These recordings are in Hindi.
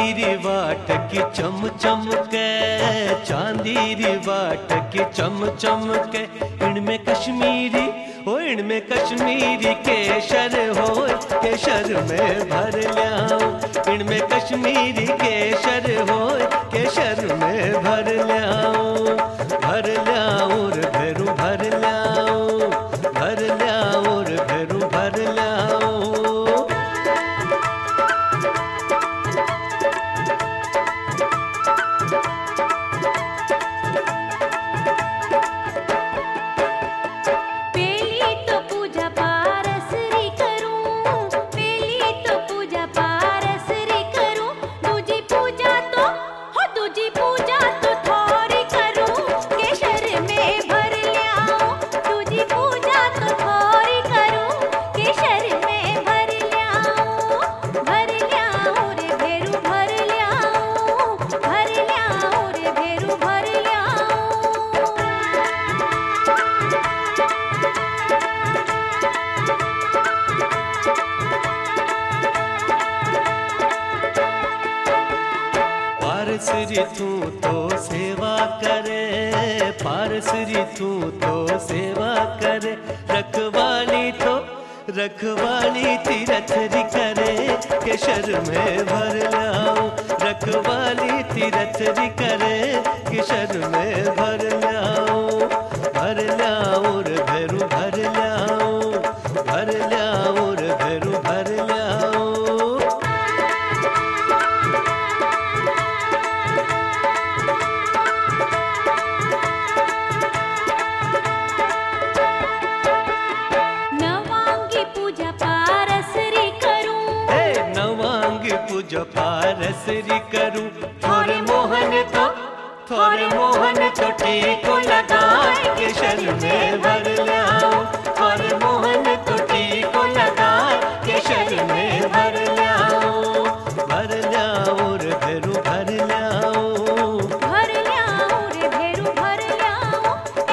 री वाट की चम चम के, चांदी री वाट की चम चम के। इनमें कश्मीरी हो, इनमें कश्मीरी केसर हो, केसर में भर ल्याऊं। इनमें कश्मीरी केसर हो, केसर में भर ल्याऊं। भर ल्याऊं रे भेरू भर ल्याऊं, भर ल्याऊं रे भेरू भर ल्याऊं। पारसरी तू तो सेवा करे, पारसरी तू तो सेवा करे। रखवाली तीरथरी करे, केसर में भर ल्याऊं। रखवाली तीरथरी करे, केसर में भर ल्याऊं। भर ल्याऊं रे भेरू भर ल्याऊं, भर ल्याऊं रे भेरू भर ल्याऊं। पूजा पारसरी करूं। थोरे मोहन तो टीको लगाए, केसर में भर ल्याऊं। थोरे मोहन तो टीको लगाए, केसर में भर ल्याऊं। भर ल्याऊं रे भेरू भर ल्याऊं, भर ल्याऊं रे भेरू भर ल्याऊं।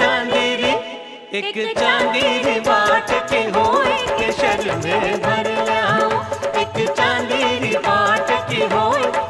एक चांदी बाट के होए, केसर में भर ल्याऊं। एक चांदी बाट की होए,